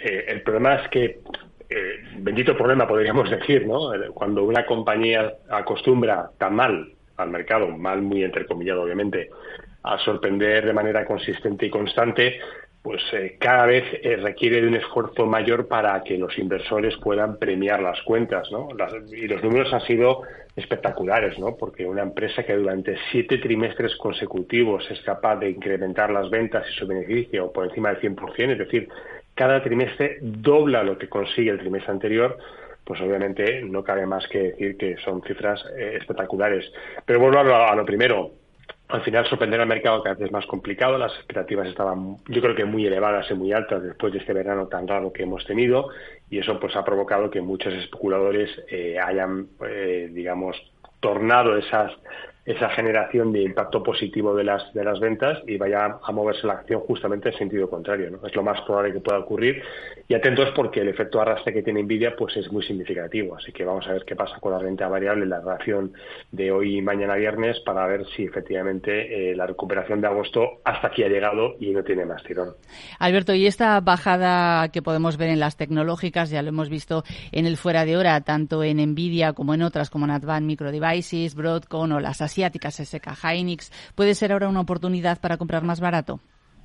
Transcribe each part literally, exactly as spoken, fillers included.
eh, el problema es que, eh, bendito problema podríamos decir, ¿no? Cuando una compañía acostumbra tan mal al mercado, mal muy entrecomillado obviamente, a sorprender de manera consistente y constante, pues eh, cada vez eh, requiere de un esfuerzo mayor para que los inversores puedan premiar las cuentas, ¿no? Las, y los números han sido espectaculares, ¿no? Porque una empresa que durante siete trimestres consecutivos es capaz de incrementar las ventas y su beneficio por encima del cien por ciento, es decir, cada trimestre dobla lo que consigue el trimestre anterior, pues obviamente no cabe más que decir que son cifras eh, espectaculares. Pero vuelvo a lo, a lo primero. Al final, sorprender al mercado cada vez es más complicado. Las expectativas estaban, yo creo que muy elevadas y muy altas después de este verano tan raro que hemos tenido, y eso pues ha provocado que muchos especuladores eh, hayan, eh, digamos, tornado esas esa generación de impacto positivo de las de las ventas y vaya a moverse la acción justamente en sentido contrario, ¿no? Es lo más probable que pueda ocurrir, y atentos porque el efecto arrastre que tiene Nvidia pues es muy significativo, así que vamos a ver qué pasa con la renta variable, la relación de hoy y mañana viernes, para ver si efectivamente eh, la recuperación de agosto hasta aquí ha llegado y no tiene más tirón. Alberto, y esta bajada que podemos ver en las tecnológicas, ya lo hemos visto en el fuera de hora, tanto en Nvidia como en otras como en Advanced Micro Devices, Broadcom o las asiáticas S K Hynix, ¿puede ser ahora una oportunidad para comprar más barato?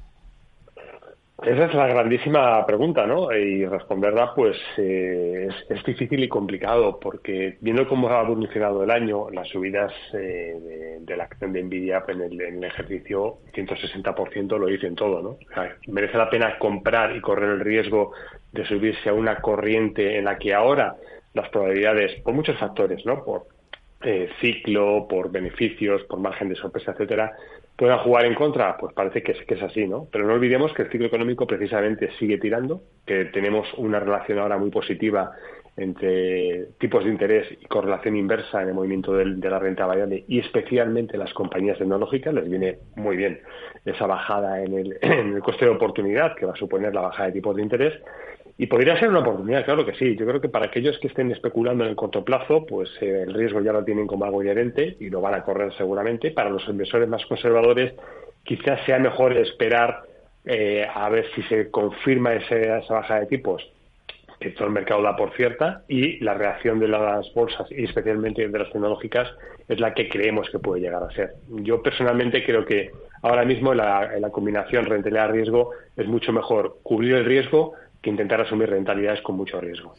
Esa es la grandísima pregunta, ¿no? Y responderla, pues, eh, es, es difícil y complicado, porque viendo cómo ha evolucionado el año, las subidas eh, de, de la acción de Nvidia en el, en el ejercicio, ciento sesenta por ciento lo dicen todo, ¿no? O sea, merece la pena comprar y correr el riesgo de subirse a una corriente en la que ahora las probabilidades, por muchos factores, ¿no? Por eh, ciclo, por beneficios, por margen de sorpresa, etcétera, ¿puedan jugar en contra? Pues parece que es, que es así, ¿no? Pero no olvidemos que el ciclo económico precisamente sigue tirando, que tenemos una relación ahora muy positiva entre tipos de interés y correlación inversa en el movimiento del, de la renta variable, y especialmente las compañías tecnológicas les viene muy bien esa bajada en el, en el coste de oportunidad que va a suponer la bajada de tipos de interés. Y podría ser una oportunidad, claro que sí. Yo creo que para aquellos que estén especulando en el corto plazo, pues eh, el riesgo ya lo tienen como algo inherente y lo van a correr seguramente. Para los inversores más conservadores, quizás sea mejor esperar eh, a ver si se confirma ese, esa baja de tipos, que todo el mercado da por cierta, y la reacción de las bolsas y especialmente de las tecnológicas es la que creemos que puede llegar a ser. Yo personalmente creo que ahora mismo la, la combinación rentabilidad-riesgo es mucho mejor cubrir el riesgo que intentar asumir rentabilidades con mucho riesgo.